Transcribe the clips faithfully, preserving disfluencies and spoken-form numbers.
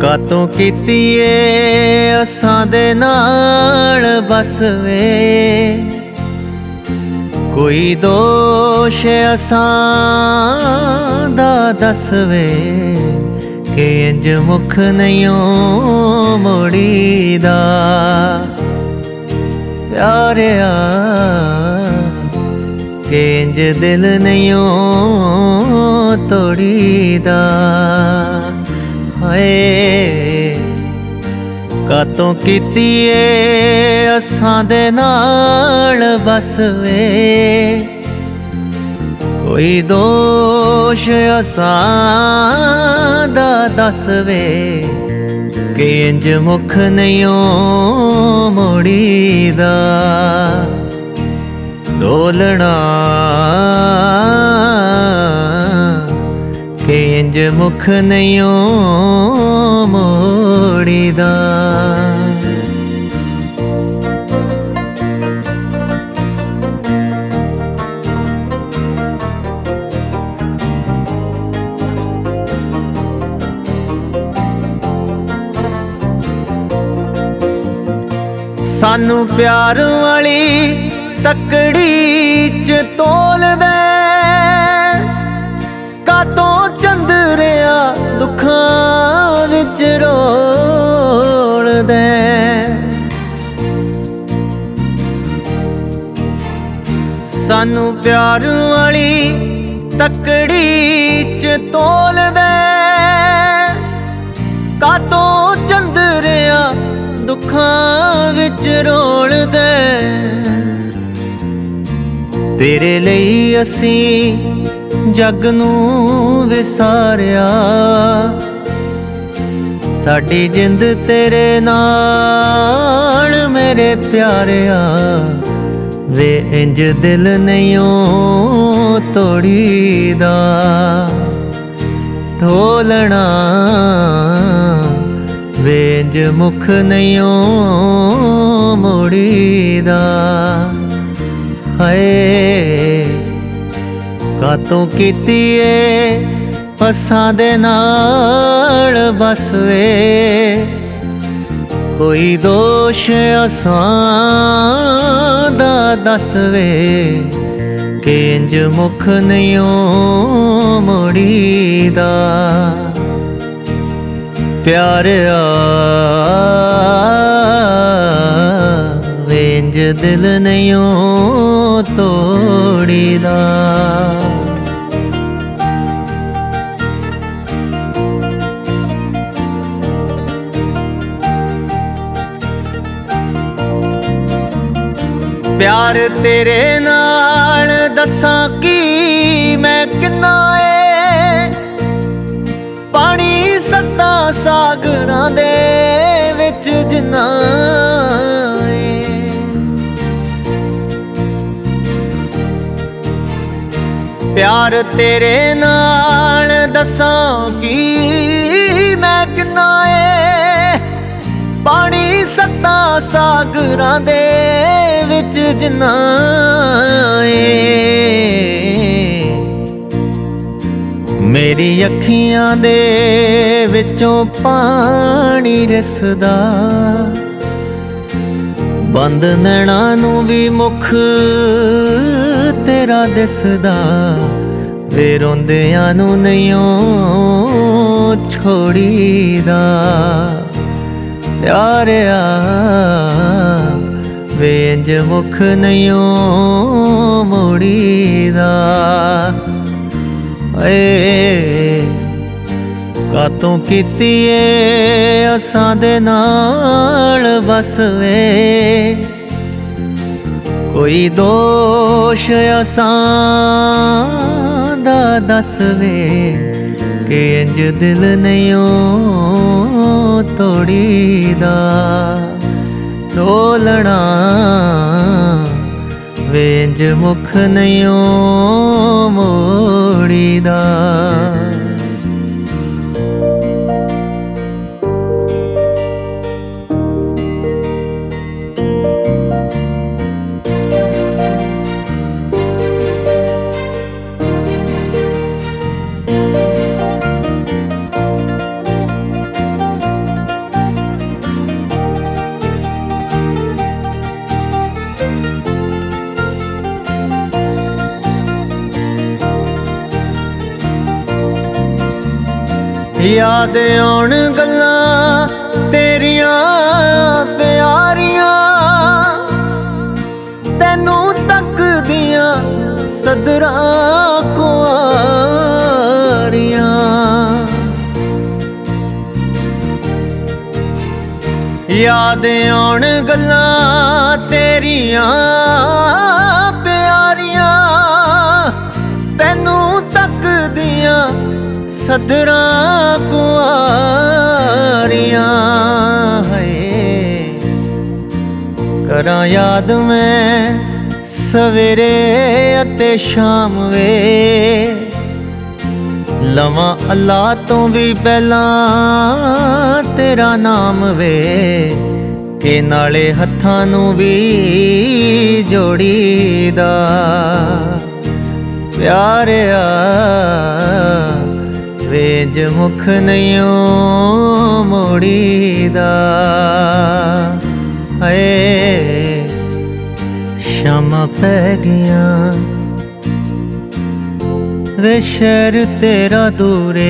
कातों कीती ए असां दे नाल बस वे, कोई दोष असां दा दस वे, कि इंज मुख नहीं मोड़ीदा प्यारिया, कि इंज दिल नहीं तोड़ीदा। हाय कातों कीती ए असां दे नाल बस वे, कोई दोष असां दा दस वे, कि इंज मुख नहीं मोड़ीदा। डोलना कि इंज मुख नहीं मोड़ीदा। सानू प्यार वाली तकड़ी च तोल दे, कातों चंदरिया दुखां विच रोल दे। सानू प्यार वाली तकड़ी च तोल दे, कातों चंदरिया दुखां विच रोल दे। तेरे लई असी जग नूं विसारिया, साडी जिंद तेरे नाल मेरे प्यारिया, वे इंज दिल नहीं तोड़ीदा। ढोलना वे इंज मुख नहीं मोड़ीदा। हाय कातों कीती ए असां दे नाल बस वे, कोई दोष असां दा दस वे, कि इंज मुख नहीं मोड़ीदा। प्यारिया वे इंज दिल नहीं तोड़ीदा। प्यार तेरे नाल दसां की मैं किन्ना ए, पानी सत्ता सागरां दे विच जिन्ना ए। प्यार तेरे नाल दसां की मैं किन्ना ए, पानी सत्ता सागरां दे विच जिन्ना ए। मेरी अखियां दे विचों पानी रिसदा, बंद नैना नूं भी मुख तेरा दिसदा, वे रोंदियां नूं नहीं छोड़ीदा। प्यारिया वे इंज मुख नहीं मोड़ीदा। ए कातों कीती ए असां दे नाल बस वे, कोई दोष असां दा दस वे, कि इंज दिल नहीं तोड़ीदा। ढोलना वे इंज मुख नहीं मोड़ीदा। याद आउण गल्लां तेरियां प्यारियां, तैनू तकदियां सदरां कुआरियां। याद आउण गल्लां तेरियां प्यारियां, तैनू तकदियां सदरां कुआरियां। करां याद मैं सवेरे अते शाम वे, लवां अल्लाह तो भी पहलां तेरा नाम वे, के नाले हत्थां नू भी जोड़ीदा। प्यारिया वेंज मुख नहीं मोड़ीदा। हाय शामां पै गईयां वे शहर तेरा दूरे,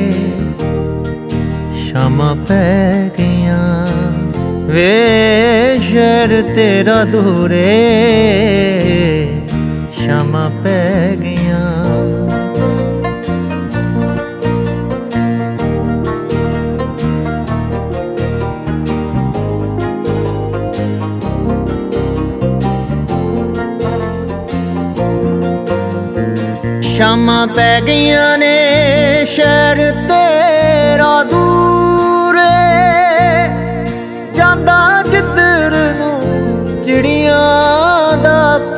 शामां पै गईयां वे शहर तेरा दूरे, शामां पै गईयां। शामां पै गईयां ने शहर तेरा दूरे, जांदा जिधर नू चिड़ियां दा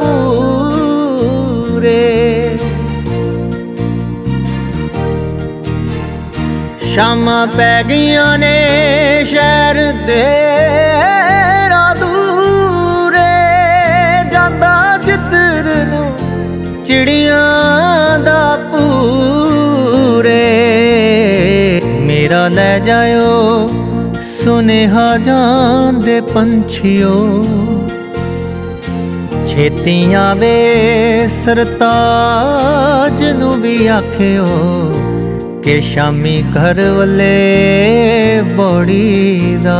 पूरे। शामां पै गईयां ने शहर तेरा दूरे, जांदा जिधर नू चिड़ियां दा पूरे। मेरा ले जायो सुनेहा जांदे पंछियो, छेती आवे सरताज नू भी आखियो, के शामी घर वले बौड़ी दा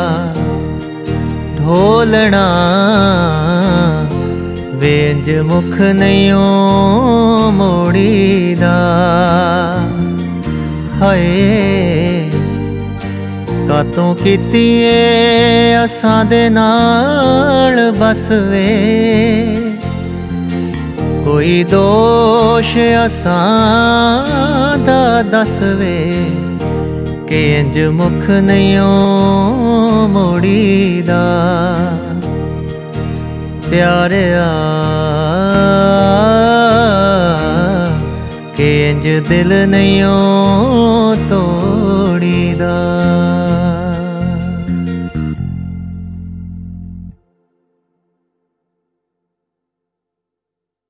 ढोलना वेंज मुख नहीं मोड़ीदा। हाय कातों कीती ए असां दे नाल बस वे, कोई दोष असां दा दस वे, के इंज मुख नहीं मोड़ीदा। प्यारिया के इंज दिल नहीं